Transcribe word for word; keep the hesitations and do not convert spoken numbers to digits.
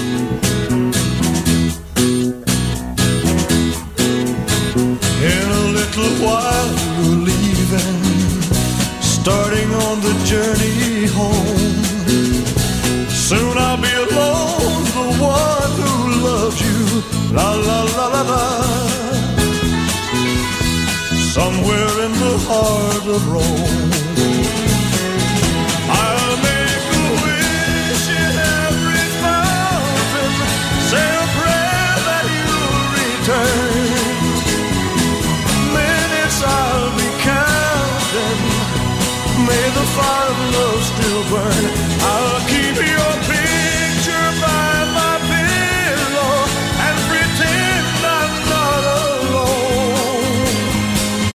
In a little while you're leaving, starting on the journey home. Soon I'll be alone, the one who loves you. La la la la la. Somewhere in the heart of Rome, I'll make a wish in every fountain, say a prayer that you'll return. Minutes I'll be counting, may the fire of love still burn.